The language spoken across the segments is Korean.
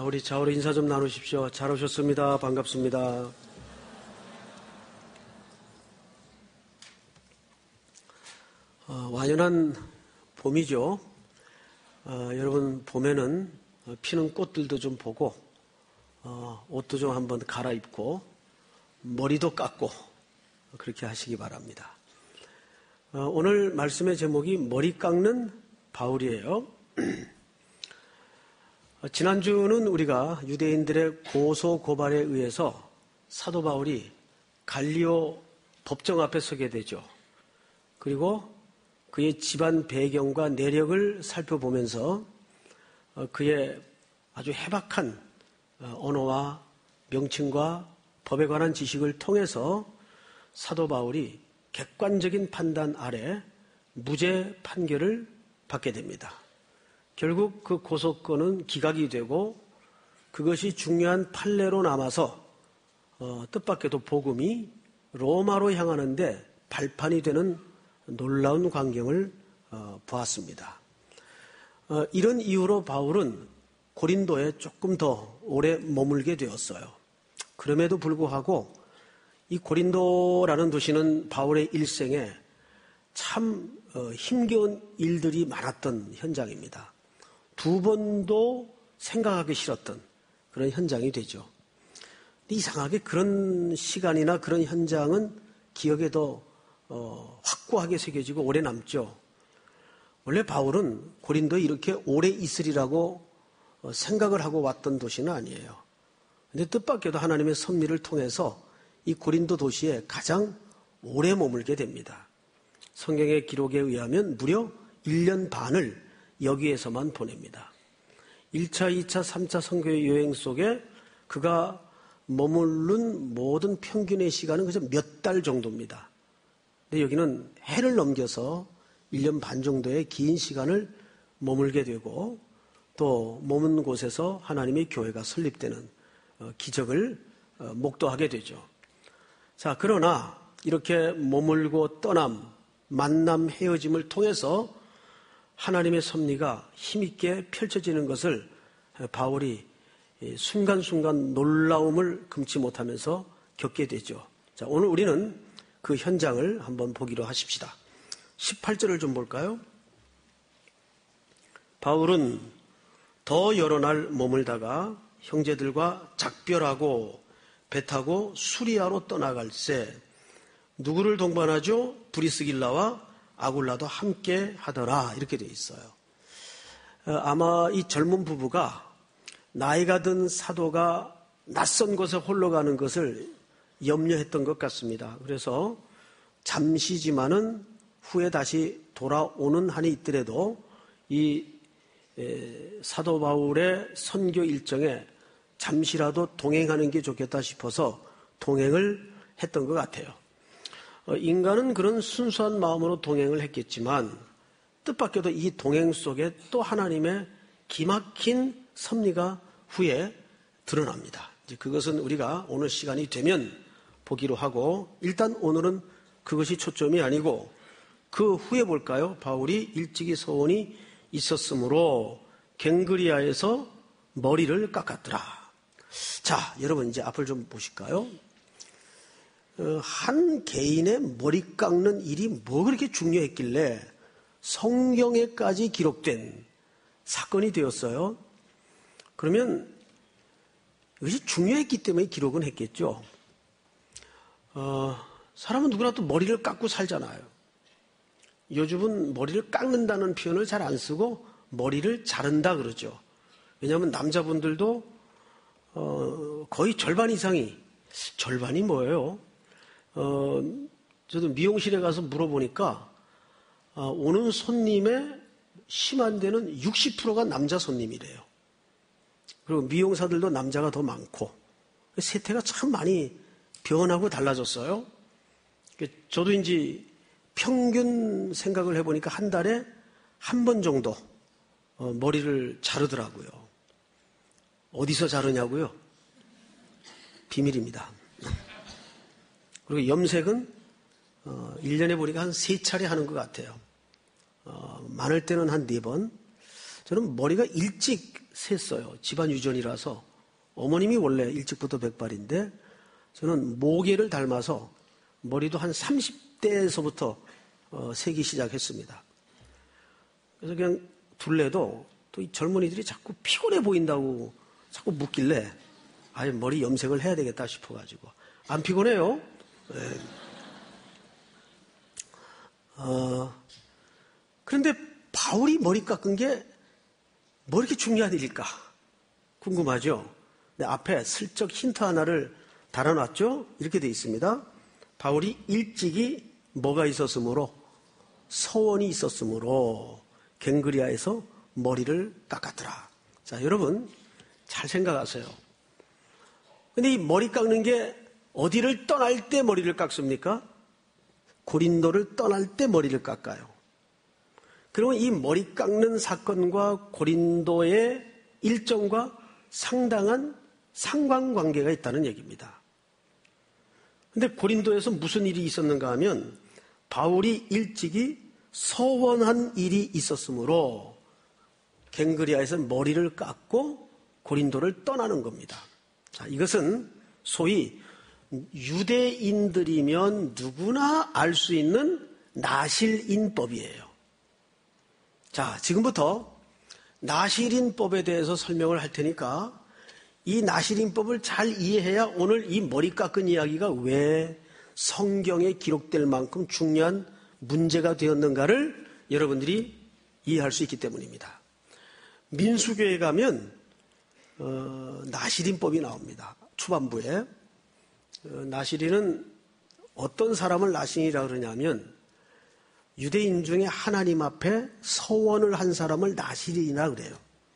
우리 좌우로 인사 좀 나누십시오. 잘 오셨습니다. 반갑습니다. 완연한 봄이죠. 여러분, 봄에는 피는 꽃들도 좀 보고, 옷도 좀 한번 갈아입고, 머리도 깎고, 그렇게 하시기 바랍니다. 오늘 말씀의 제목이 머리 깎는 바울이에요. 지난주는 우리가 유대인들의 고소 고발에 의해서 사도 바울이 갈리오 법정 앞에 서게 되죠. 그리고 그의 집안 배경과 내력을 살펴보면서 그의 아주 해박한 언어와 명칭과 법에 관한 지식을 통해서 사도 바울이 객관적인 판단 아래 무죄 판결을 받게 됩니다. 결국 그 고소건은 기각이 되고 그것이 중요한 판례로 남아서 뜻밖에도 복음이 로마로 향하는데 발판이 되는 놀라운 광경을 보았습니다. 이런 이유로 바울은 고린도에 조금 더 오래 머물게 되었어요. 그럼에도 불구하고 이 고린도라는 도시는 바울의 일생에 참 힘겨운 일들이 많았던 현장입니다. 두 번도 생각하기 싫었던 그런 현장이 되죠. 근데 이상하게 그런 시간이나 그런 현장은 기억에 더 확고하게 새겨지고 오래 남죠. 원래 바울은 고린도에 이렇게 오래 있으리라고 생각을 하고 왔던 도시는 아니에요. 근데 뜻밖에도 하나님의 섭리를 통해서 이 고린도 도시에 가장 오래 머물게 됩니다. 성경의 기록에 의하면 무려 1년 반을 여기에서만 보냅니다. 1차, 2차, 3차 선교의 여행 속에 그가 머무른 모든 평균의 시간은 그저 몇 달 정도입니다. 근데 여기는 해를 넘겨서 1년 반 정도의 긴 시간을 머물게 되고 또 머문 곳에서 하나님의 교회가 설립되는 기적을 목도하게 되죠. 자, 그러나 이렇게 머물고 떠남, 만남, 헤어짐을 통해서 하나님의 섭리가 힘있게 펼쳐지는 것을 바울이 순간순간 놀라움을 금치 못하면서 겪게 되죠. 자, 오늘 우리는 그 현장을 한번 보기로 하십시다. 18절을 좀 볼까요? 바울은 더 여러 날 머물다가 형제들과 작별하고 배 타고 수리아로 떠나갈새 누구를 동반하죠? 브리스길라와 아굴라도 함께 하더라 이렇게 되어 있어요. 아마 이 젊은 부부가 나이가 든 사도가 낯선 곳에 홀로 가는 것을 염려했던 것 같습니다. 그래서 잠시지만은 후에 다시 돌아오는 한이 있더라도 이 사도 바울의 선교 일정에 잠시라도 동행하는 게 좋겠다 싶어서 동행을 했던 것 같아요. 인간은 그런 순수한 마음으로 동행을 했겠지만 뜻밖에도 이 동행 속에 또 하나님의 기막힌 섭리가 후에 드러납니다. 이제 그것은 우리가 오늘 시간이 되면 보기로 하고 일단 오늘은 그것이 초점이 아니고 그 후에 볼까요? 바울이 일찍이 소원이 있었으므로 갱그리아에서 머리를 깎았더라. 자, 여러분 이제 앞을 좀 보실까요? 한 개인의 머리 깎는 일이 뭐 그렇게 중요했길래 성경에까지 기록된 사건이 되었어요. 그러면 이것이 중요했기 때문에 기록은 했겠죠. 사람은 누구라도 머리를 깎고 살잖아요. 요즘은 머리를 깎는다는 표현을 잘 안 쓰고 머리를 자른다 그러죠. 왜냐하면 남자분들도 거의 절반 이상이, 절반이 뭐예요? 저도 미용실에 가서 물어보니까 오는 손님의 심한 데는 60%가 남자 손님이래요. 그리고 미용사들도 남자가 더 많고 세태가 참 많이 변하고 달라졌어요. 저도 이제 평균 생각을 해보니까 한 달에 한 번 정도 머리를 자르더라고요. 어디서 자르냐고요? 비밀입니다. 그리고 염색은 1년에 보니까 한 3차례 하는 것 같아요. 많을 때는 한 4번. 저는 머리가 일찍 셌어요. 집안 유전이라서 어머님이 원래 일찍부터 백발인데 저는 모계를 닮아서 머리도 한 30대에서부터 세기 시작했습니다. 그래서 그냥 둘레도 또 이 젊은이들이 자꾸 피곤해 보인다고 자꾸 묻길래 아예 머리 염색을 해야 되겠다 싶어가지고. 안 피곤해요? 네. 그런데 바울이 머리 깎은 게 뭐 이렇게 중요한 일일까? 궁금하죠? 네, 앞에 슬쩍 힌트 하나를 달아놨죠? 이렇게 되어 있습니다. 바울이 일찍이 뭐가 있었으므로? 서원이 있었으므로 갱그리아에서 머리를 깎았더라. 자, 여러분 잘 생각하세요. 근데 이 머리 깎는 게 어디를 떠날 때 머리를 깎습니까? 고린도를 떠날 때 머리를 깎아요. 그러면 이 머리 깎는 사건과 고린도의 일정과 상당한 상관관계가 있다는 얘기입니다. 그런데 고린도에서 무슨 일이 있었는가 하면 바울이 일찍이 서원한 일이 있었으므로 갱그리아에서 머리를 깎고 고린도를 떠나는 겁니다. 자, 이것은 소위 유대인들이면 누구나 알 수 있는 나실인법이에요. 자, 지금부터 나실인법에 대해서 설명을 할 테니까 이 나실인법을 잘 이해해야 오늘 이 머리 깎은 이야기가 왜 성경에 기록될 만큼 중요한 문제가 되었는가를 여러분들이 이해할 수 있기 때문입니다. 민수교에 가면 나실인법이 나옵니다. 초반부에. 나실인은 어떤 사람을 나실인이라고 그러냐면 유대인 중에 하나님 앞에 서원을 한 사람을 나실인이라 그래요.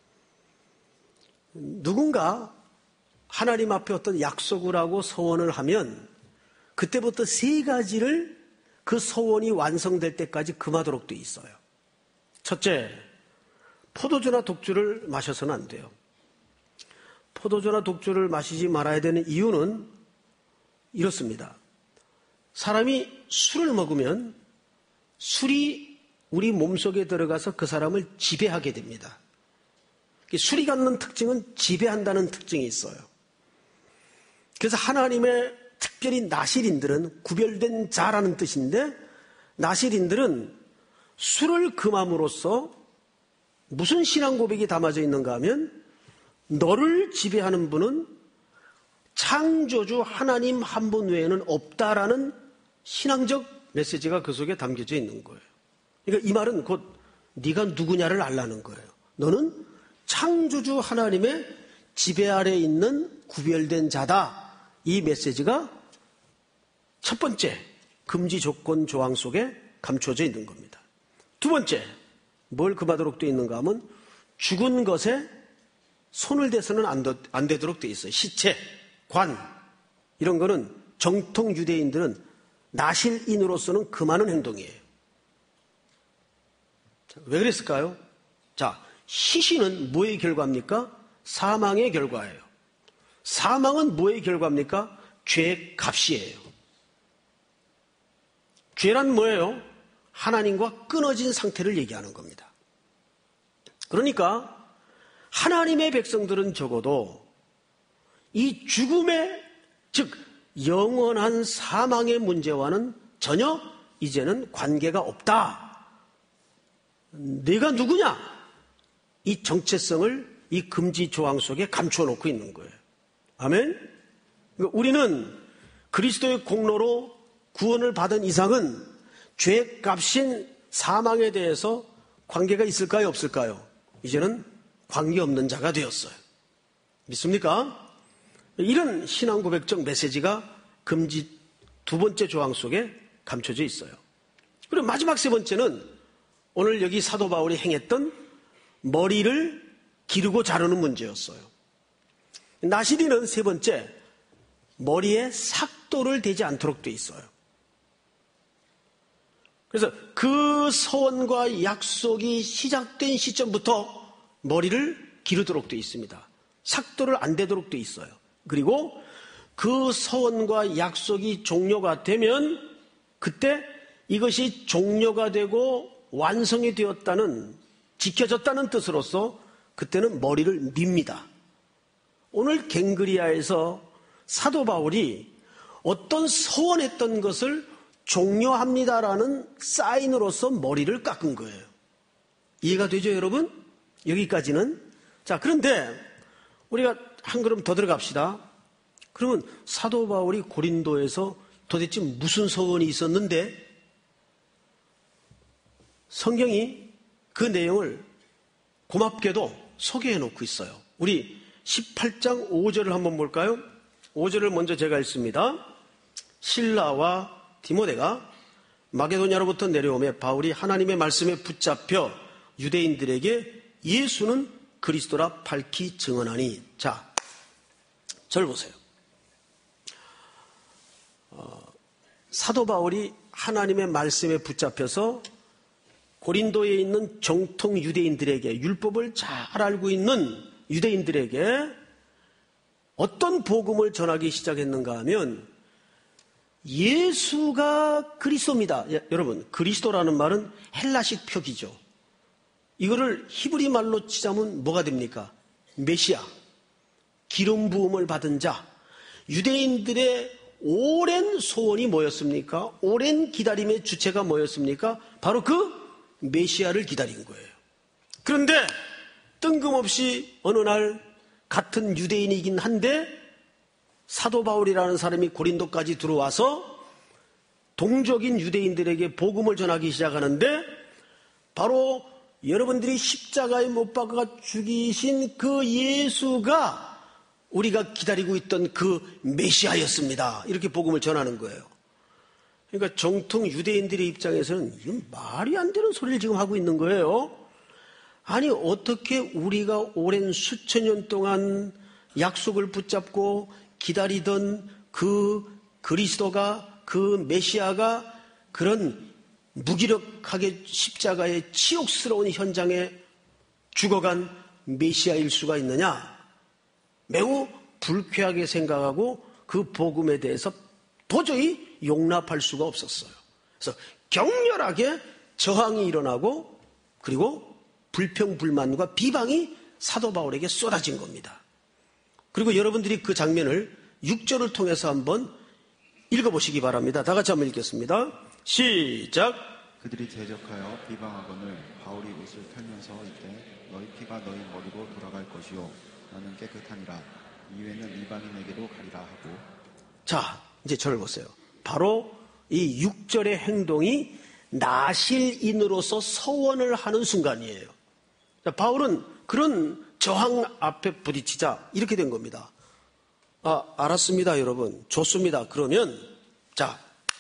누군가 하나님 앞에 어떤 약속을 하고 서원을 하면 그때부터 3가지를 그 서원이 완성될 때까지 금하도록 돼 있어요. 첫째, 포도주나 독주를 마셔서는 안 돼요. 포도주나 독주를 마시지 말아야 되는 이유는 이렇습니다. 사람이 술을 먹으면 술이 우리 몸속에 들어가서 그 사람을 지배하게 됩니다. 술이 갖는 특징은 지배한다는 특징이 있어요. 그래서 하나님의 특별히 나실인들은 구별된 자라는 뜻인데 나실인들은 술을 금함으로써 무슨 신앙 고백이 담아져 있는가 하면 너를 지배하는 분은 창조주 하나님 한 분 외에는 없다라는 신앙적 메시지가 그 속에 담겨져 있는 거예요. 그러니까 이 말은 곧 네가 누구냐를 알라는 거예요. 너는 창조주 하나님의 지배 아래 있는 구별된 자다. 이 메시지가 첫 번째 금지 조건 조항 속에 감춰져 있는 겁니다. 두 번째, 뭘 금하도록 되어 있는가 하면 죽은 것에 손을 대서는 안 되도록 되어 있어요. 시체, 관 이런 거는 정통 유대인들은 나실인으로서는 금하는 행동이에요. 자, 왜 그랬을까요? 자, 시신은 뭐의 결과입니까? 사망의 결과예요. 사망은 뭐의 결과입니까? 죄의 값이에요. 죄란 뭐예요? 하나님과 끊어진 상태를 얘기하는 겁니다. 그러니까 하나님의 백성들은 적어도 이 죽음의, 즉 영원한 사망의 문제와는 전혀 이제는 관계가 없다. 네가 누구냐? 이 정체성을 이 금지 조항 속에 감춰놓고 있는 거예요. 아멘? 그러니까 우리는 그리스도의 공로로 구원을 받은 이상은 죄값인 사망에 대해서 관계가 있을까요? 없을까요? 이제는 관계없는 자가 되었어요. 믿습니까? 이런 신앙 고백적 메시지가 금지 두 번째 조항 속에 감춰져 있어요. 그리고 마지막 세 번째는 오늘 여기 사도 바울이 행했던 머리를 기르고 자르는 문제였어요. 나실인은 세 번째, 머리에 삭도를 대지 않도록 돼 있어요. 그래서 그 서원과 약속이 시작된 시점부터 머리를 기르도록 돼 있습니다. 삭도를 안 대도록 돼 있어요. 그리고 그 서원과 약속이 종료가 되면 그때 이것이 종료가 되고 완성이 되었다는, 지켜졌다는 뜻으로서 그때는 머리를 밉니다. 오늘 갱그리아에서 사도 바울이 어떤 서원했던 것을 종료합니다라는 사인으로서 머리를 깎은 거예요. 이해가 되죠, 여러분? 여기까지는. 자, 그런데 우리가 한 걸음 더 들어갑시다. 그러면 사도 바울이 고린도에서 도대체 무슨 서원이 있었는데 성경이 그 내용을 고맙게도 소개해 놓고 있어요. 우리 18장 5절을 한번 볼까요? 5절을 먼저 제가 읽습니다. 실라와 디모데가 마게도냐로부터 내려오매 바울이 하나님의 말씀에 붙잡혀 유대인들에게 예수는 그리스도라 밝히 증언하니. 자, 절 보세요. 사도 바울이 하나님의 말씀에 붙잡혀서 고린도에 있는 정통 유대인들에게, 율법을 잘 알고 있는 유대인들에게 어떤 복음을 전하기 시작했는가 하면 예수가 그리스도입니다. 여러분, 그리스도라는 말은 헬라식 표기죠. 이거를 히브리 말로 치자면 뭐가 됩니까? 메시아, 기름 부음을 받은 자. 유대인들의 오랜 소원이 뭐였습니까? 오랜 기다림의 주체가 뭐였습니까? 바로 그 메시아를 기다린 거예요. 그런데 뜬금없이 어느 날 같은 유대인이긴 한데 사도 바울이라는 사람이 고린도까지 들어와서 동족인 유대인들에게 복음을 전하기 시작하는데 바로 여러분들이 십자가에 못 박아 죽이신 그 예수가 우리가 기다리고 있던 그 메시아였습니다. 이렇게 복음을 전하는 거예요. 그러니까 정통 유대인들의 입장에서는 이건 말이 안 되는 소리를 지금 하고 있는 거예요. 아니, 어떻게 우리가 오랜 수천 년 동안 약속을 붙잡고 기다리던 그 그리스도가, 그 메시아가 그런 무기력하게 십자가의 치욕스러운 현장에 죽어간 메시아일 수가 있느냐? 매우 불쾌하게 생각하고 그 복음에 대해서 도저히 용납할 수가 없었어요. 그래서 격렬하게 저항이 일어나고 그리고 불평불만과 비방이 사도 바울에게 쏟아진 겁니다. 그리고 여러분들이 그 장면을 6절을 통해서 한번 읽어보시기 바랍니다. 다 같이 한번 읽겠습니다. 시작. 그들이 대적하여 비방하거늘 바울이 옷을 털면서 이때 너희 피가 너희 머리로 돌아갈 것이요 나는 깨끗하니라 이외는 이방인에게로 가리라 하고. 자, 이제 저를 보세요. 바로 이 6절의 행동이 나실인으로서 서원을 하는 순간이에요. 자, 바울은 그런 저항 앞에 부딪히자 이렇게 된 겁니다. 알았습니다, 여러분. 좋습니다. 그러면 자,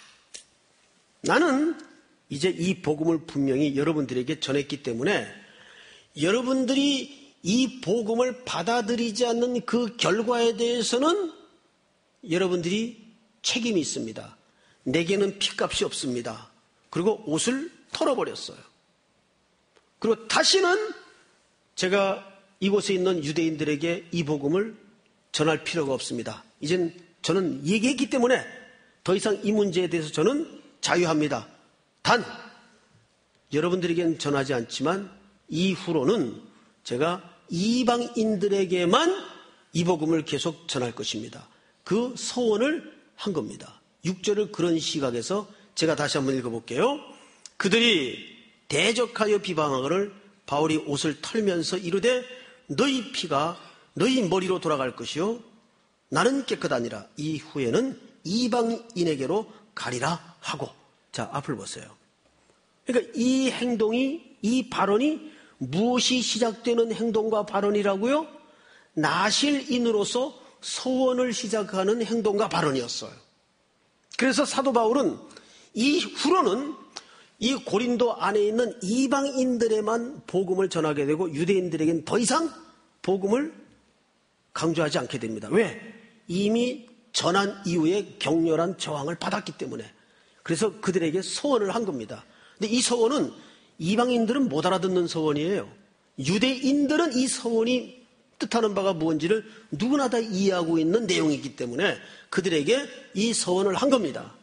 나는 이제 이 복음을 분명히 여러분들에게 전했기 때문에 여러분들이 이 복음을 받아들이지 않는 그 결과에 대해서는 여러분들이 책임이 있습니다. 내게는 핏값이 없습니다. 그리고 옷을 털어버렸어요. 그리고 다시는 제가 이곳에 있는 유대인들에게 이 복음을 전할 필요가 없습니다. 이젠 저는 얘기했기 때문에 더 이상 이 문제에 대해서 저는 자유합니다. 단 여러분들에게는 전하지 않지만 이후로는 제가 이방인들에게만 이 복음을 계속 전할 것입니다. 그 서원을 한 겁니다. 6절을 그런 시각에서 제가 다시 한번 읽어볼게요. 그들이 대적하여 비방하거늘 바울이 옷을 털면서 이르되 너희 피가 너희 머리로 돌아갈 것이요 나는 깨끗하니라 이후에는 이방인에게로 가리라 하고. 자, 앞을 보세요. 그러니까 이 행동이, 이 발언이 무엇이 시작되는 행동과 발언이라고요? 나실인으로서 소원을 시작하는 행동과 발언이었어요. 그래서 사도 바울은 이후로는 이 고린도 안에 있는 이방인들에만 복음을 전하게 되고 유대인들에게는 더 이상 복음을 강조하지 않게 됩니다. 왜? 이미 전한 이후에 격렬한 저항을 받았기 때문에. 그래서 그들에게 서원을 한 겁니다. 근데 이 서원은 이방인들은 못 알아듣는 서원이에요. 유대인들은 이 서원이 뜻하는 바가 무엇인지를 누구나 다 이해하고 있는 내용이기 때문에 그들에게 이 서원을 한 겁니다.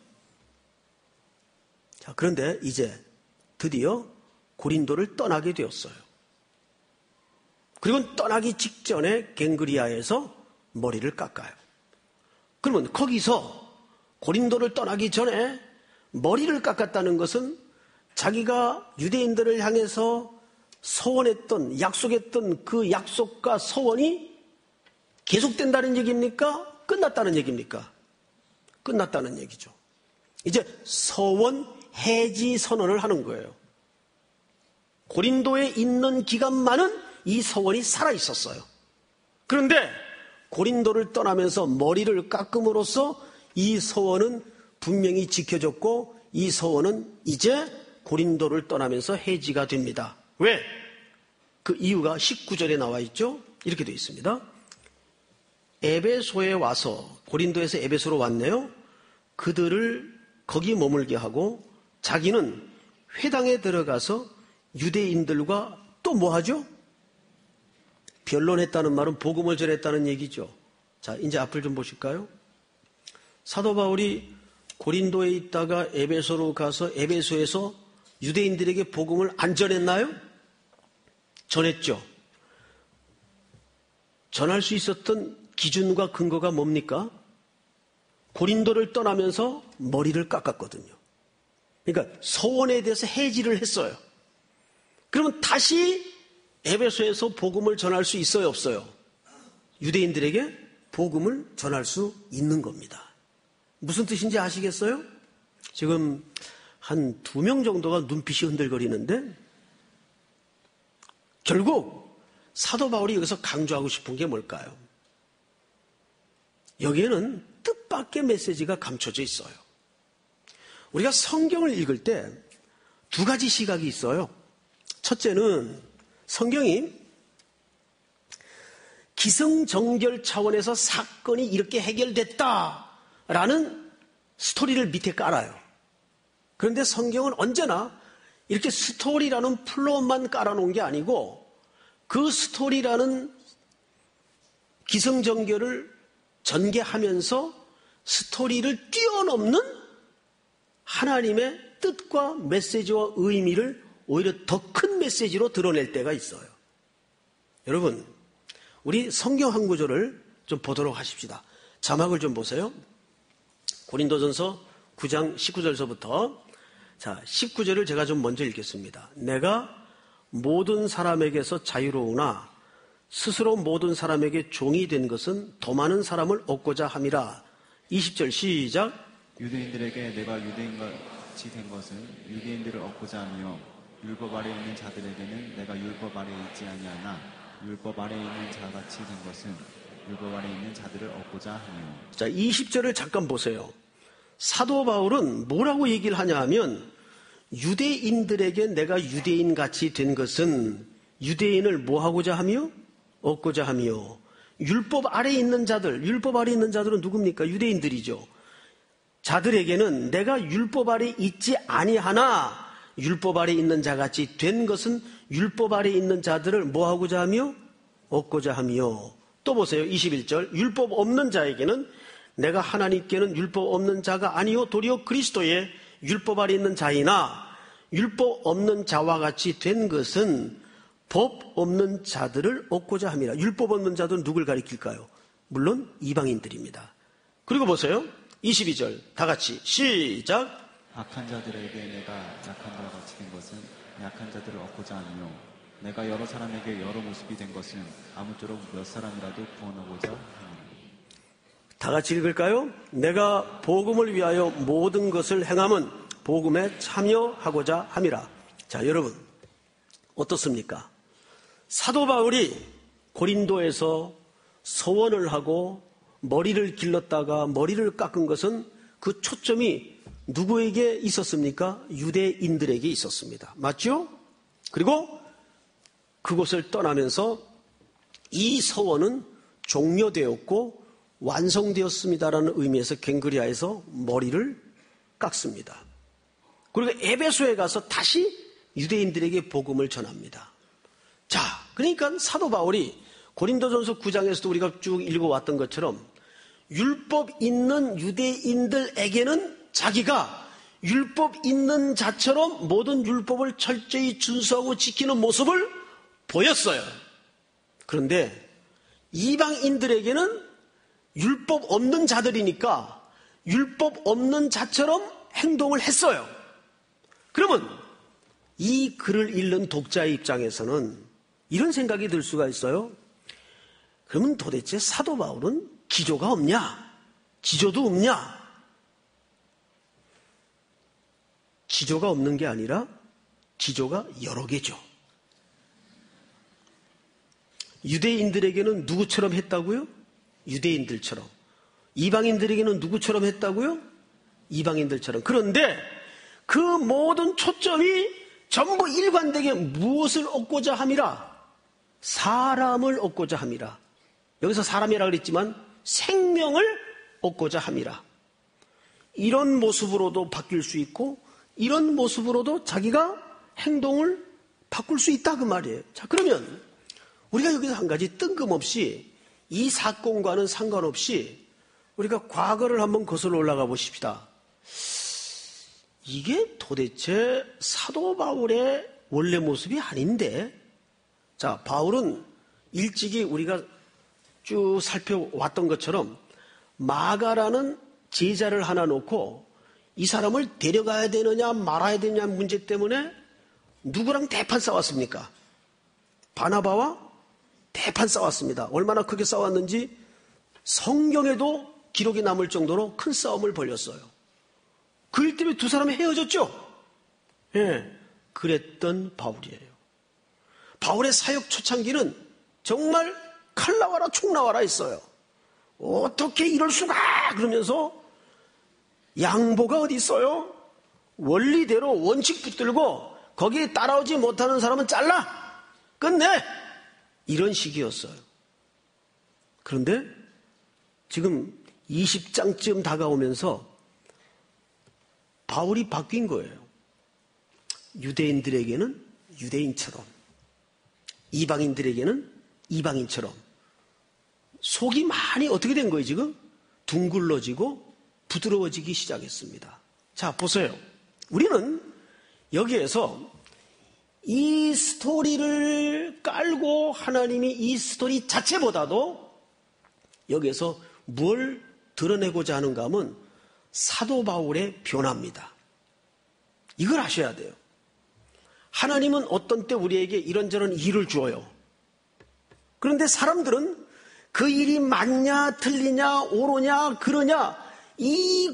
자, 그런데 이제 드디어 고린도를 떠나게 되었어요. 그리고 떠나기 직전에 갱그리아에서 머리를 깎아요. 그러면 거기서 고린도를 떠나기 전에 머리를 깎았다는 것은 자기가 유대인들을 향해서 서원했던, 약속했던 그 약속과 서원이 계속된다는 얘기입니까? 끝났다는 얘기입니까? 끝났다는 얘기죠. 이제 서원 해지 선언을 하는 거예요. 고린도에 있는 기간만은 이 서원이 살아있었어요. 그런데 고린도를 떠나면서 머리를 깎음으로써 이 서원은 분명히 지켜졌고 이 서원은 이제 고린도를 떠나면서 해지가 됩니다. 왜? 그 이유가 19절에 나와 있죠. 이렇게 되어 있습니다. 에베소에 와서, 고린도에서 에베소로 왔네요. 그들을 거기 머물게 하고 자기는 회당에 들어가서 유대인들과 또 뭐 하죠? 변론했다는 말은 복음을 전했다는 얘기죠. 자, 이제 앞을 좀 보실까요? 사도 바울이 고린도에 있다가 에베소로 가서 에베소에서 유대인들에게 복음을 안 전했나요? 전했죠. 전할 수 있었던 기준과 근거가 뭡니까? 고린도를 떠나면서 머리를 깎았거든요. 그러니까 서원에 대해서 해지를 했어요. 그러면 다시 에베소에서 복음을 전할 수 있어요, 없어요? 유대인들에게 복음을 전할 수 있는 겁니다. 무슨 뜻인지 아시겠어요? 지금 한 2명 정도가 눈빛이 흔들거리는데 결국 사도 바울이 여기서 강조하고 싶은 게 뭘까요? 여기에는 뜻밖의 메시지가 감춰져 있어요. 우리가 성경을 읽을 때 2가지 시각이 있어요. 첫째는 성경이 기승전결 차원에서 사건이 이렇게 해결됐다라는 스토리를 밑에 깔아요. 그런데 성경은 언제나 이렇게 스토리라는 플롯만 깔아놓은 게 아니고 그 스토리라는 기승전결을 전개하면서 스토리를 뛰어넘는 하나님의 뜻과 메시지와 의미를 오히려 더 큰 메시지로 드러낼 때가 있어요. 여러분, 우리 성경 한 구절을 좀 보도록 하십시다. 자막을 좀 보세요. 고린도전서 9장 19절서부터 자, 19절을 제가 좀 먼저 읽겠습니다. 내가 모든 사람에게서 자유로우나 스스로 모든 사람에게 종이 된 것은 더 많은 사람을 얻고자 함이라. 20절 시작. 유대인들에게 내가 유대인같이 된 것은 유대인들을 얻고자 하며 율법 아래 있는 자들에게는 내가 율법 아래 있지 아니하나 율법 아래 있는 자같이 된 것은 율법 아래 있는 자들을 얻고자 하며. 자, 20절을 잠깐 보세요. 사도 바울은 뭐라고 얘기를 하냐 하면 유대인들에게 내가 유대인같이 된 것은 유대인을 뭐 하고자 하며? 얻고자 하며. 율법 아래 있는 자들, 율법 아래 있는 자들은 누굽니까? 유대인들이죠. 자들에게는 내가 율법 아래 있지 아니하나 율법 아래 있는 자같이 된 것은 율법 아래 있는 자들을 뭐 하고자 하며? 얻고자 하며. 또 보세요. 21절. 율법 없는 자에게는 내가 하나님께는 율법 없는 자가 아니요 도리어 그리스도의 율법 아래 있는 자이나 율법 없는 자와 같이 된 것은 법 없는 자들을 얻고자 함이라. 율법 없는 자들은 누굴 가리킬까요? 물론 이방인들입니다. 그리고 보세요. 22절 다 같이 시작. 악한 자들에게 내가 약한 자와 같이 된 것은 약한 자들을 얻고자 하며 내가 여러 사람에게 여러 모습이 된 것은 아무쪼록 몇 사람이라도 구원하고자 하며. 다 같이 읽을까요? 내가 복음을 위하여 모든 것을 행함은 복음에 참여하고자 함이라. 자, 여러분 어떻습니까? 사도 바울이 고린도에서 서원을 하고 머리를 길렀다가 머리를 깎은 것은 그 초점이 누구에게 있었습니까? 유대인들에게 있었습니다. 맞죠? 그리고 그곳을 떠나면서 이 서원은 종료되었고 완성되었습니다라는 의미에서 갱그리아에서 머리를 깎습니다. 그리고 에베소에 가서 다시 유대인들에게 복음을 전합니다. 자, 그러니까 사도 바울이 고린도전서 9장에서도 우리가 쭉 읽어왔던 것처럼 율법 있는 유대인들에게는 자기가 율법 있는 자처럼 모든 율법을 철저히 준수하고 지키는 모습을 보였어요. 그런데 이방인들에게는 율법 없는 자들이니까 율법 없는 자처럼 행동을 했어요. 그러면 이 글을 읽는 독자의 입장에서는 이런 생각이 들 수가 있어요. 그러면 도대체 사도 바울은 기조가 없냐? 기조도 없냐? 기조가 없는 게 아니라 기조가 여러 개죠. 유대인들에게는 누구처럼 했다고요? 유대인들처럼. 이방인들에게는 누구처럼 했다고요? 이방인들처럼. 그런데 그 모든 초점이 전부 일관되게 무엇을 얻고자 함이라? 사람을 얻고자 함이라. 여기서 사람이라 그랬지만 생명을 얻고자 함이라. 이런 모습으로도 바뀔 수 있고 이런 모습으로도 자기가 행동을 바꿀 수 있다 그 말이에요. 자, 그러면 우리가 여기서 한 가지 뜬금없이 이 사건과는 상관없이 우리가 과거를 한번 거슬러 올라가 보십시다. 이게 도대체 사도 바울의 원래 모습이 아닌데, 자, 바울은 일찍이 우리가 쭉 살펴왔던 것처럼 마가라는 제자를 하나 놓고 이 사람을 데려가야 되느냐 말아야 되느냐 문제 때문에 누구랑 대판 싸웠습니까? 바나바와 대판 싸웠습니다. 얼마나 크게 싸웠는지 성경에도 기록이 남을 정도로 큰 싸움을 벌였어요. 그 일 때문에 두 사람이 헤어졌죠? 예, 그랬던 바울이에요. 바울의 사역 초창기는 정말 칼 나와라 총 나와라 했어요. 어떻게 이럴 수가 그러면서 양보가 어디 있어요? 원리대로 원칙 붙들고 거기에 따라오지 못하는 사람은 잘라 끝내 이런 식이었어요. 그런데 지금 20장쯤 다가오면서 바울이 바뀐 거예요. 유대인들에게는 유대인처럼, 이방인들에게는 이방인처럼. 속이 많이 어떻게 된 거예요 지금? 둥글러지고 부드러워지기 시작했습니다. 자, 보세요. 우리는 여기에서 이 스토리를 깔고 하나님이 이 스토리 자체보다도 여기에서 뭘 드러내고자 하는가 하면 사도 바울의 변화입니다. 이걸 아셔야 돼요. 하나님은 어떤 때 우리에게 이런저런 일을 주어요. 그런데 사람들은 그 일이 맞냐 틀리냐 옳으냐 그러냐 이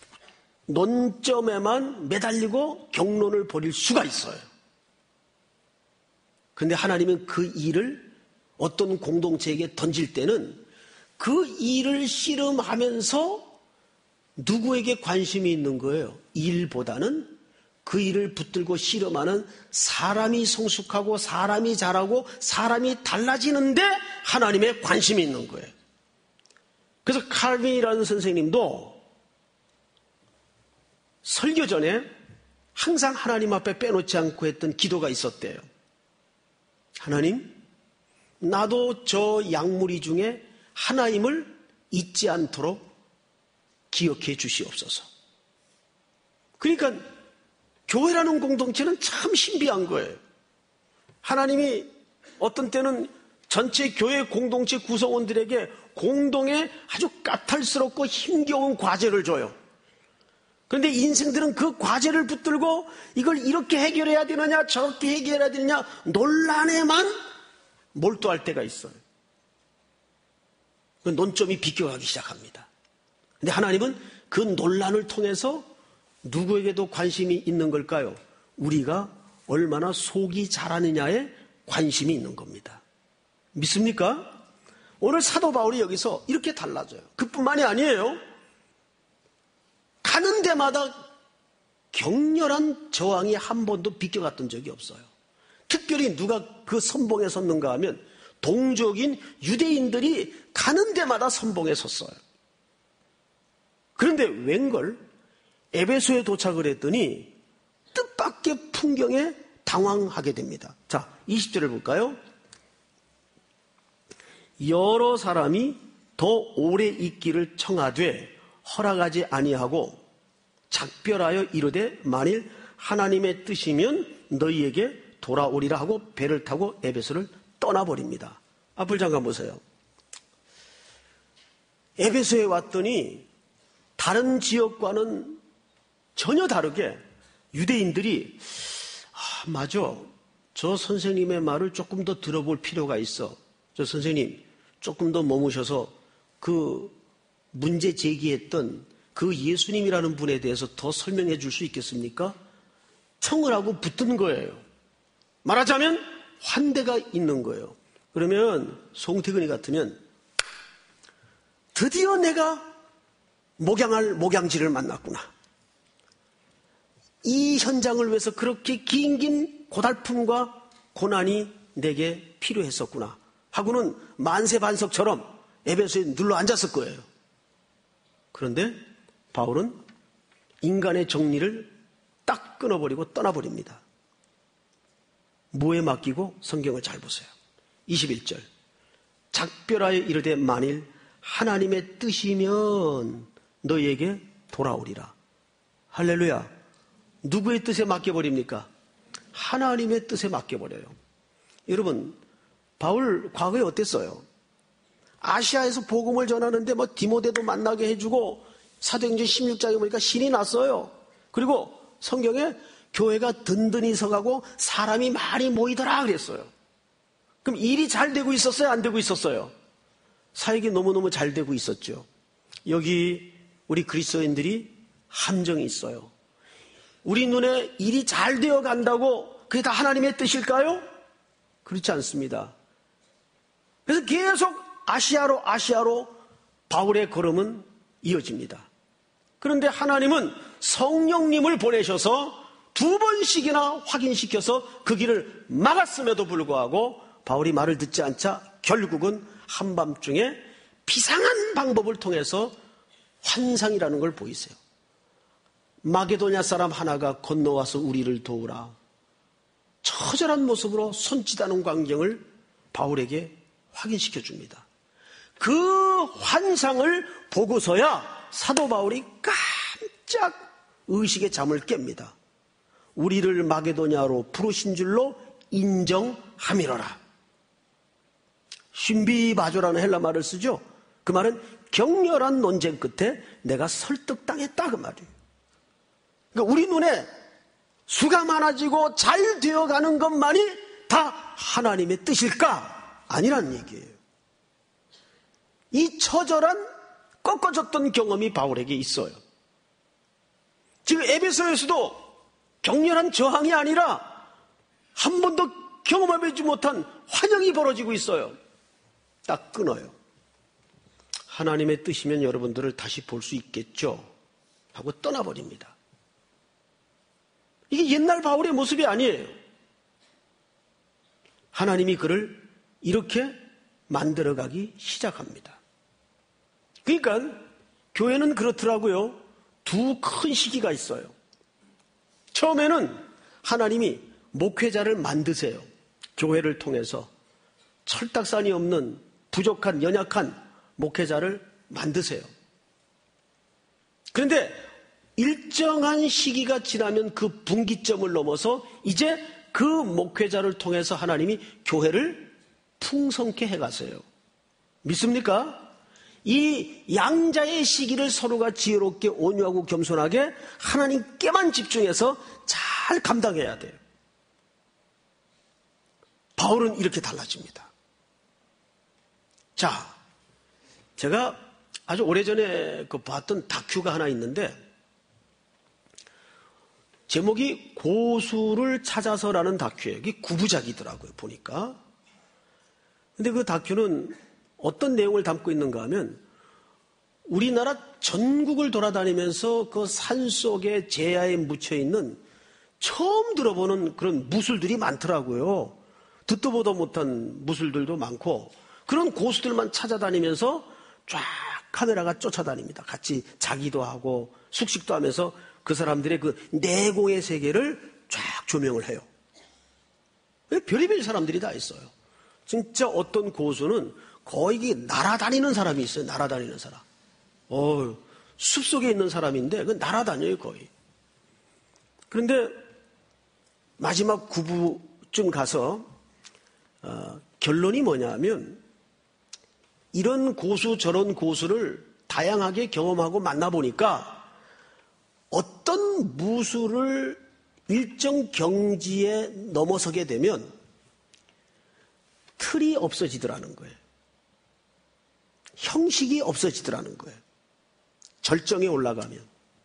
논점에만 매달리고 경론을 벌일 수가 있어요. 그런데 하나님은 그 일을 어떤 공동체에게 던질 때는 그 일을 씨름하면서 누구에게 관심이 있는 거예요? 일보다는 그 일을 붙들고 씨름하는 사람이 성숙하고 사람이 자라고 사람이 달라지는데 하나님의 관심이 있는 거예요. 그래서 칼빈이라는 선생님도 설교 전에 항상 하나님 앞에 빼놓지 않고 했던 기도가 있었대요. 하나님, 나도 저 약물이 중에 하나님을 잊지 않도록 기억해 주시옵소서. 그러니까 교회라는 공동체는 참 신비한 거예요. 하나님이 어떤 때는 전체 교회 공동체 구성원들에게 공동의 아주 까탈스럽고 힘겨운 과제를 줘요. 그런데 인생들은 그 과제를 붙들고 이걸 이렇게 해결해야 되느냐 저렇게 해결해야 되느냐 논란에만 몰두할 때가 있어요. 그 논점이 비껴가기 시작합니다. 그런데 하나님은 그 논란을 통해서 누구에게도 관심이 있는 걸까요? 우리가 얼마나 속이 자라느냐에 관심이 있는 겁니다. 믿습니까? 오늘 사도 바울이 여기서 이렇게 달라져요. 그뿐만이 아니에요. 가는 데마다 격렬한 저항이 한 번도 비껴갔던 적이 없어요. 특별히 누가 그 선봉에 섰는가 하면 동족인 유대인들이 가는 데마다 선봉에 섰어요. 그런데 웬걸 에베소에 도착을 했더니 뜻밖의 풍경에 당황하게 됩니다. 자, 20절을 볼까요? 여러 사람이 더 오래 있기를 청하되 허락하지 아니하고 작별하여 이르되 만일 하나님의 뜻이면 너희에게 돌아오리라 하고 배를 타고 에베소를 떠나버립니다. 앞을 잠깐 보세요. 에베소에 왔더니 다른 지역과는 전혀 다르게 유대인들이 맞아. 저 선생님의 말을 조금 더 들어볼 필요가 있어. 저 선생님 조금 더 머무셔서 그 문제 제기했던 그 예수님이라는 분에 대해서 더 설명해 줄 수 있겠습니까? 청을 하고 붙은 거예요. 말하자면 환대가 있는 거예요. 그러면 송태근이 같으면 드디어 내가 목양할 목양지를 만났구나. 이 현장을 위해서 그렇게 긴 고달픔과 고난이 내게 필요했었구나 하고는 만세반석처럼 에베소에 눌러 앉았을 거예요. 그런데 바울은 인간의 정리를 딱 끊어버리고 떠나버립니다. 뭐에 맡기고? 성경을 잘 보세요. 21절. 작별하여 이르되 만일 하나님의 뜻이면 너희에게 돌아오리라. 할렐루야. 누구의 뜻에 맡겨버립니까? 하나님의 뜻에 맡겨버려요. 여러분, 바울 과거에 어땠어요? 아시아에서 복음을 전하는데 디모데도 만나게 해주고 사도행전 16장에 보니까 신이 났어요. 그리고 성경에 교회가 든든히 서가고 사람이 많이 모이더라 그랬어요. 그럼 일이 잘 되고 있었어요? 안 되고 있었어요? 사역이 너무너무 잘 되고 있었죠. 여기 우리 그리스도인들이 함정이 있어요. 우리 눈에 일이 잘 되어 간다고 그게 다 하나님의 뜻일까요? 그렇지 않습니다. 그래서 계속 아시아로 바울의 걸음은 이어집니다. 그런데 하나님은 성령님을 보내셔서 2번씩이나 확인시켜서 그 길을 막았음에도 불구하고 바울이 말을 듣지 않자 결국은 한밤중에 비상한 방법을 통해서 환상이라는 걸 보이세요. 마게도냐 사람 하나가 건너와서 우리를 도우라. 처절한 모습으로 손짓하는 광경을 바울에게 확인시켜 줍니다. 그 환상을 보고서야 사도 바울이 깜짝 의식의 잠을 깹니다. 우리를 마게도냐로 부르신 줄로 인정함이로라. 신비바조라는 헬라 말을 쓰죠. 그 말은 격렬한 논쟁 끝에 내가 설득당했다 그 말이에요. 그러니까 우리 눈에 수가 많아지고 잘 되어가는 것만이 다 하나님의 뜻일까? 아니란 얘기예요. 이 처절한 꺾어졌던 경험이 바울에게 있어요. 지금 에베소에서도 격렬한 저항이 아니라 한 번도 경험해보지 못한 환영이 벌어지고 있어요. 딱 끊어요. 하나님의 뜻이면 여러분들을 다시 볼 수 있겠죠 하고 떠나버립니다. 이게 옛날 바울의 모습이 아니에요. 하나님이 그를 이렇게 만들어가기 시작합니다. 그러니까 교회는 그렇더라고요. 2 큰 시기가 있어요. 처음에는 하나님이 목회자를 만드세요. 교회를 통해서 철딱선이 없는 부족한 연약한 목회자를 만드세요. 그런데 일정한 시기가 지나면 그 분기점을 넘어서 이제 그 목회자를 통해서 하나님이 교회를 풍성케 해가세요. 믿습니까? 이 양자의 시기를 서로가 지혜롭게 온유하고 겸손하게 하나님께만 집중해서 잘 감당해야 돼요. 바울은 이렇게 달라집니다. 자, 제가 아주 오래전에 봤던 다큐가 하나 있는데 제목이 고수를 찾아서라는 다큐예요. 이게 9부작이더라고요, 보니까. 근데 그 다큐는 어떤 내용을 담고 있는가 하면 우리나라 전국을 돌아다니면서 그 산속에 제야에 묻혀있는 처음 들어보는 그런 무술들이 많더라고요. 듣도 보도 못한 무술들도 많고 그런 고수들만 찾아다니면서 쫙 카메라가 쫓아다닙니다. 같이 자기도 하고 숙식도 하면서 그 사람들의 그 내공의 세계를 쫙 조명을 해요. 별의별 사람들이 다 있어요. 진짜 어떤 고수는 거의 날아다니는 사람이 있어요. 날아다니는 사람. 숲속에 있는 사람인데 그 날아다녀요 거의. 그런데 마지막 9부쯤 가서 결론이 뭐냐면 이런 고수 저런 고수를 다양하게 경험하고 만나보니까 어떤 무술을 일정 경지에 넘어서게 되면 틀이 없어지더라는 거예요. 형식이 없어지더라는 거예요. 절정에 올라가면.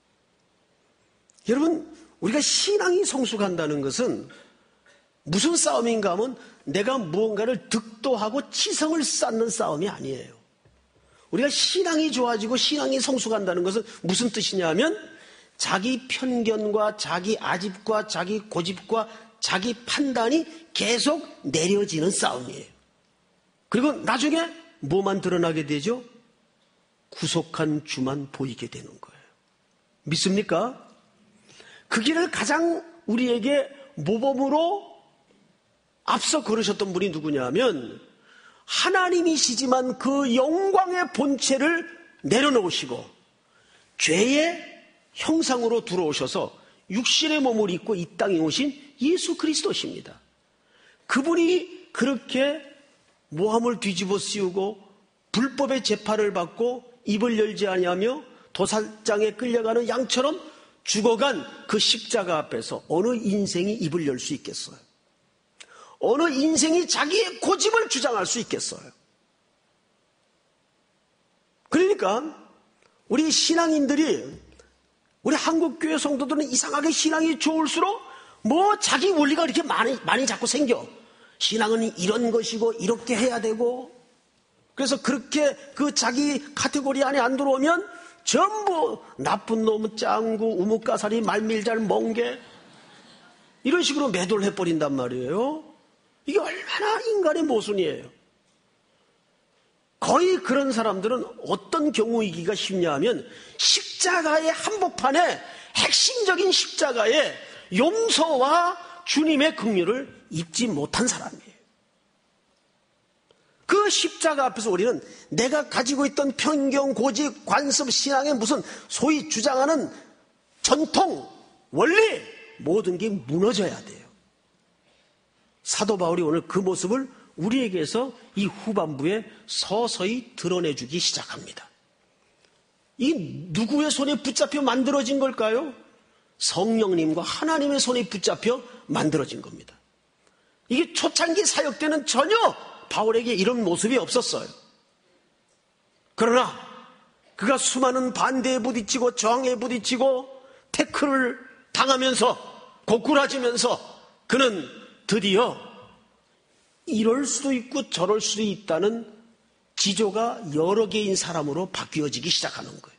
여러분, 우리가 신앙이 성숙한다는 것은 무슨 싸움인가 하면 내가 무언가를 득도하고 치성을 쌓는 싸움이 아니에요. 우리가 신앙이 좋아지고 신앙이 성숙한다는 것은 무슨 뜻이냐 하면 자기 편견과 자기 아집과 자기 고집과 자기 판단이 계속 내려지는 싸움이에요. 그리고 나중에 뭐만 드러나게 되죠? 구속한 주만 보이게 되는 거예요. 믿습니까? 그 길을 가장 우리에게 모범으로 앞서 걸으셨던 분이 누구냐 하면 하나님이시지만 그 영광의 본체를 내려놓으시고 죄의 형상으로 들어오셔서 육신의 몸을 입고 이 땅에 오신 예수 그리스도십니다. 그분이 그렇게 모함을 뒤집어 씌우고 불법의 재판을 받고 입을 열지 아니하며 도살장에 끌려가는 양처럼 죽어간 그 십자가 앞에서 어느 인생이 입을 열 수 있겠어요? 어느 인생이 자기의 고집을 주장할 수 있겠어요? 그러니까 우리 신앙인들이, 우리 한국교회 성도들은 이상하게 신앙이 좋을수록 뭐 자기 원리가 이렇게 많이 자꾸 생겨. 신앙은 이런 것이고 이렇게 해야 되고, 그래서 그렇게 그 자기 카테고리 안에 안 들어오면 전부 나쁜 놈, 짱구, 우뭇가사리, 말밀잘, 멍게 이런 식으로 매도를 해버린단 말이에요. 이게 얼마나 인간의 모순이에요. 거의 그런 사람들은 어떤 경우이기가 쉽냐 하면 십자가의 한복판에 핵심적인 십자가의 용서와 주님의 긍휼을 입지 못한 사람이에요. 그 십자가 앞에서 우리는 내가 가지고 있던 편견, 고집, 관습, 신앙의 무슨 소위 주장하는 전통, 원리 모든 게 무너져야 돼요. 사도 바울이 오늘 그 모습을 우리에게서 이 후반부에 서서히 드러내주기 시작합니다. 이 누구의 손에 붙잡혀 만들어진 걸까요? 성령님과 하나님의 손에 붙잡혀 만들어진 겁니다. 이게 초창기 사역 때는 전혀 바울에게 이런 모습이 없었어요. 그러나 그가 수많은 반대에 부딪히고 저항에 부딪히고 태클을 당하면서 고꾸라지면서 그는 드디어 이럴 수도 있고 저럴 수도 있다는 지조가 여러 개인 사람으로 바뀌어지기 시작하는 거예요.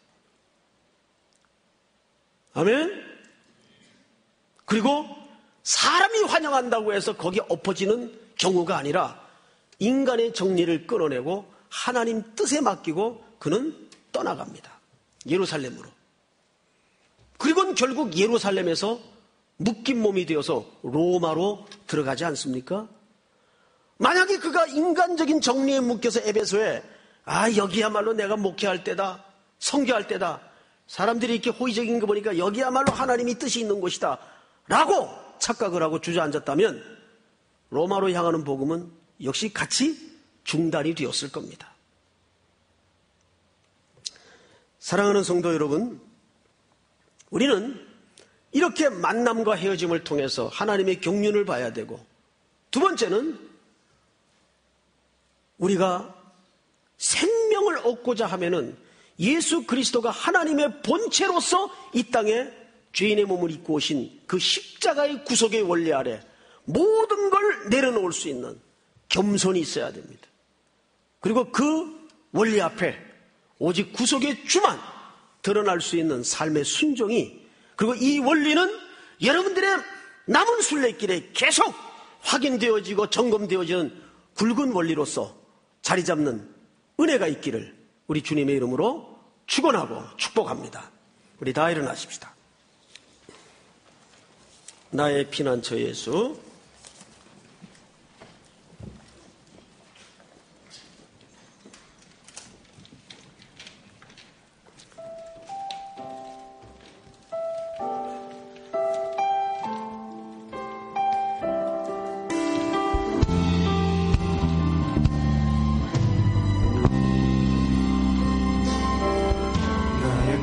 아멘? 그리고 사람이 환영한다고 해서 거기에 엎어지는 경우가 아니라 인간의 정리를 끌어내고 하나님 뜻에 맡기고 그는 떠나갑니다. 예루살렘으로. 그리고는 결국 예루살렘에서 묶인 몸이 되어서 로마로 들어가지 않습니까? 만약에 그가 인간적인 정리에 묶여서 에베소에 여기야말로 내가 목회할 때다, 선교할 때다, 사람들이 이렇게 호의적인 거 보니까 여기야말로 하나님이 뜻이 있는 곳이다 라고 착각을 하고 주저앉았다면 로마로 향하는 복음은 역시 같이 중단이 되었을 겁니다. 사랑하는 성도 여러분, 우리는 이렇게 만남과 헤어짐을 통해서 하나님의 경륜을 봐야 되고, 두 번째는 우리가 생명을 얻고자 하면은 예수 그리스도가 하나님의 본체로서 이 땅에 죄인의 몸을 입고 오신 그 십자가의 구속의 원리 아래 모든 걸 내려놓을 수 있는 겸손이 있어야 됩니다. 그리고 그 원리 앞에 오직 구속의 주만 드러날 수 있는 삶의 순종이, 그리고 이 원리는 여러분들의 남은 순례길에 계속 확인되어지고 점검되어지는 굵은 원리로서 자리 잡는 은혜가 있기를 우리 주님의 이름으로 축원하고 축복합니다. 우리 다 일어나십시다. 나의 피난처 예수,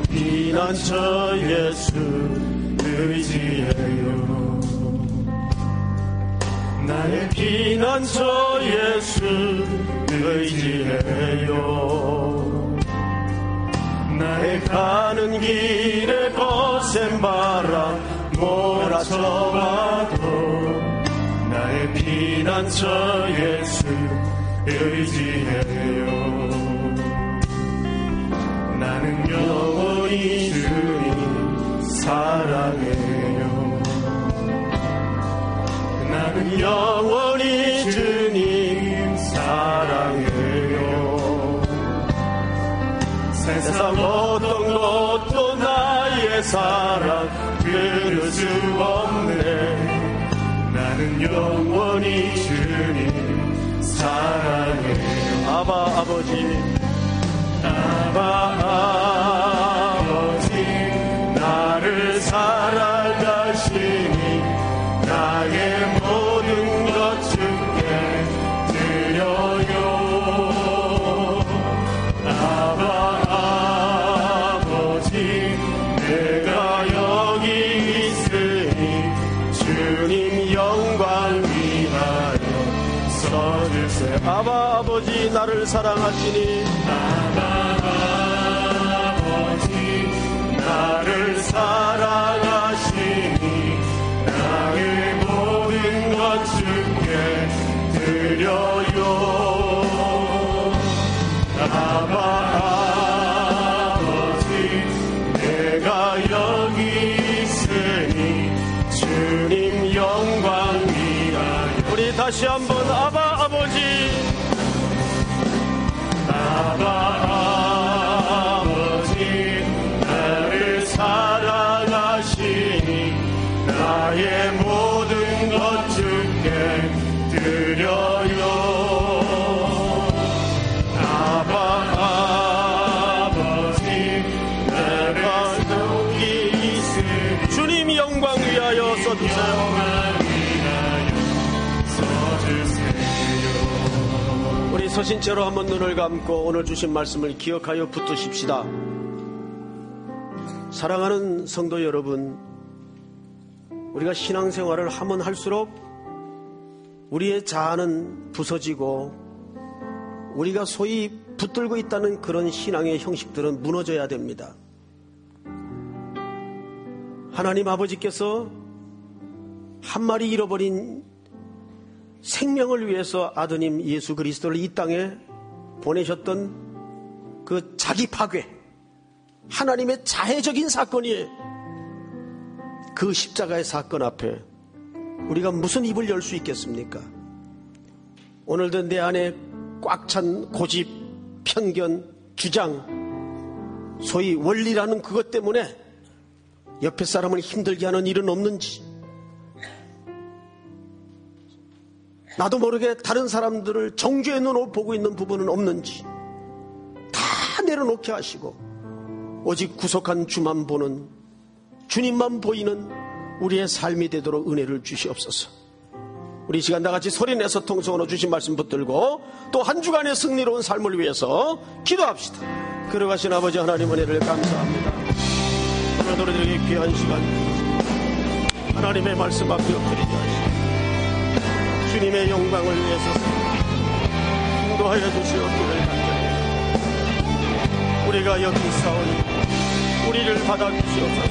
피난처 예수 의지해요. 나의 피난처 예수 의지해요. 나의 가는 길에 거센 바람 몰아쳐와도 나의 피난처 예수 의지해요. 나는 영원히 주님 사랑해요. 나는 영원히 주님 사랑해요. 세상 어떤 것도 나의 사랑 끊을 수 없네. 나는 영원히 주님 사랑해요. 아바 아버지, 아바 아버지, 나를 사랑하시니 나의 모든 것 주께 드려요. 아바 아버지, 내가 여기 있으니 주님 영광 위하여 써주세요. 아바 아버지, 나를 사랑하시니 나를 사랑하시니 나의 모든 것 주께 드려요. 아바 아버지, 내가 여기 있으니 주님 영광 위하여. 우리 다시 한번 아바 아버지, 아바 사랑하시니 나의 모든 것 주께 드려요. 아바 아버지, 내가 여기 있으니 주님 영광 위하여 써주세요. 우리 서신 채로 한번 눈을 감고 오늘 주신 말씀을 기억하여 붙드십시다. 사랑하는 성도 여러분, 우리가 신앙생활을 하면 할수록 우리의 자아는 부서지고 우리가 소위 붙들고 있다는 그런 신앙의 형식들은 무너져야 됩니다. 하나님 아버지께서 한 마리 잃어버린 생명을 위해서 아드님 예수 그리스도를 이 땅에 보내셨던 그 자기 파괴, 하나님의 자해적인 사건이 그 십자가의 사건 앞에 우리가 무슨 입을 열 수 있겠습니까? 오늘도 내 안에 꽉 찬 고집, 편견, 주장, 소위 원리라는 그것 때문에 옆에 사람을 힘들게 하는 일은 없는지, 나도 모르게 다른 사람들을 정죄의 눈으로 보고 있는 부분은 없는지 다 내려놓게 하시고 오직 구속한 주만 보는, 주님만 보이는 우리의 삶이 되도록 은혜를 주시옵소서. 우리 이 시간 다같이 소리내서 통성으로 주신 말씀 붙들고 또 한 주간의 승리로운 삶을 위해서 기도합시다. 걸어가신 아버지 하나님 은혜를 감사합니다. 오늘도 우리들에게 귀한 시간 하나님의 말씀 앞에 엎드리게 하시고 주님의 영광을 위해서 인도하여 주시옵기를 간절히 우리가 여기 있사오니 우리를 받아주시옵소서.